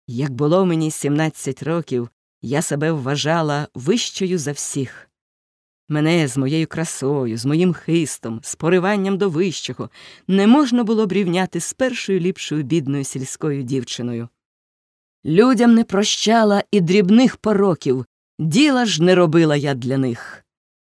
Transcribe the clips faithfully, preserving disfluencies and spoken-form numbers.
Як було мені сімнадцять років, я себе вважала вищою за всіх. Мене з моєю красою, з моїм хистом, з пориванням до вищого не можна було б рівняти з першою ліпшою бідною сільською дівчиною. Людям не прощала і дрібних пороків, діла ж не робила я для них.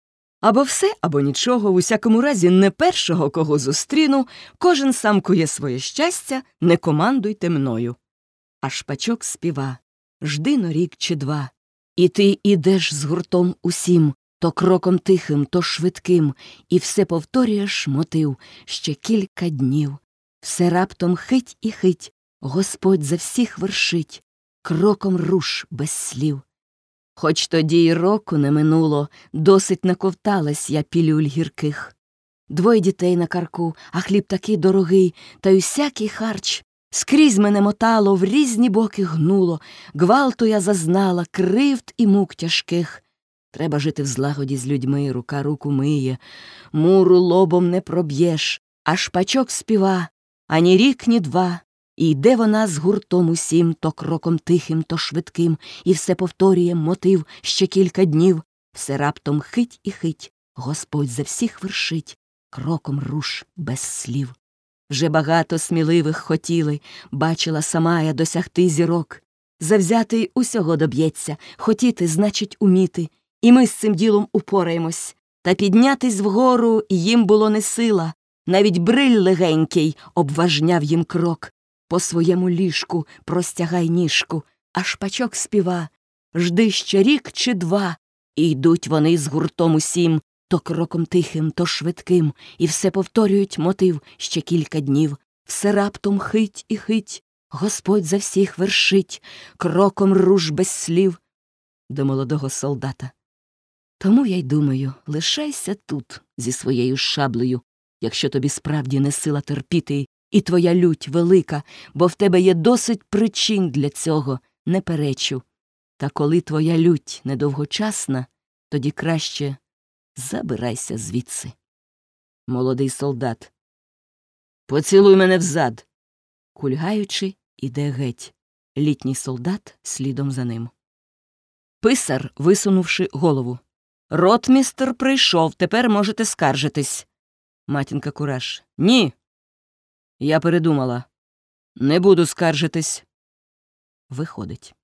Або все, або нічого, в усякому разі не першого, кого зустріну, кожен сам кує своє щастя, не командуйте мною. А Шпачок співа: жди-но рік чи два, і ти ідеш з гуртом усім, то кроком тихим, то швидким, і все повторюєш мотив ще кілька днів. Все раптом хить і хить, Господь за всіх вершить, кроком руш без слів. Хоч тоді й року не минуло, досить наковталась я пілюль гірких. Двоє дітей на карку, а хліб такий дорогий, та й усякий харч. Скрізь мене мотало, в різні боки гнуло, гвалту я зазнала, кривд і мук тяжких. Треба жити в злагоді з людьми, рука руку миє, муру лобом не проб'єш, а Шпачок співа, ані рік, ні два. І йде вона з гуртом усім, то кроком тихим, то швидким, і все повторює мотив ще кілька днів. Все раптом хить і хить, Господь за всіх вершить, кроком руш без слів. Вже багато сміливих хотіли, бачила сама я досягти зірок. Завзятий усього доб'ється, хотіти значить уміти, і ми з цим ділом упораємось. Та піднятись вгору їм було не сила, навіть бриль легенький обважняв їм крок. По своєму ліжку простягай ніжку, а Шпачок співа: жди ще рік чи два. І йдуть вони з гуртом усім, то кроком тихим, то швидким, і все повторюють мотив ще кілька днів. Все раптом хить і хить, Господь за всіх вершить, кроком руш без слів. До молодого солдата: тому я й думаю, лишайся тут зі своєю шаблею, якщо тобі справді не сила терпіти, і твоя лють велика, бо в тебе є досить причин для цього, не перечу. Та коли твоя лють недовгочасна, тоді краще забирайся звідси. Молодий солдат: поцілуй мене взад. Кульгаючи, іде геть. Літній солдат слідом за ним. Писар, висунувши голову: ротмістр прийшов, тепер можете скаржитись. Матінка Кураж: ні. Я передумала. Не буду скаржитись. Виходить.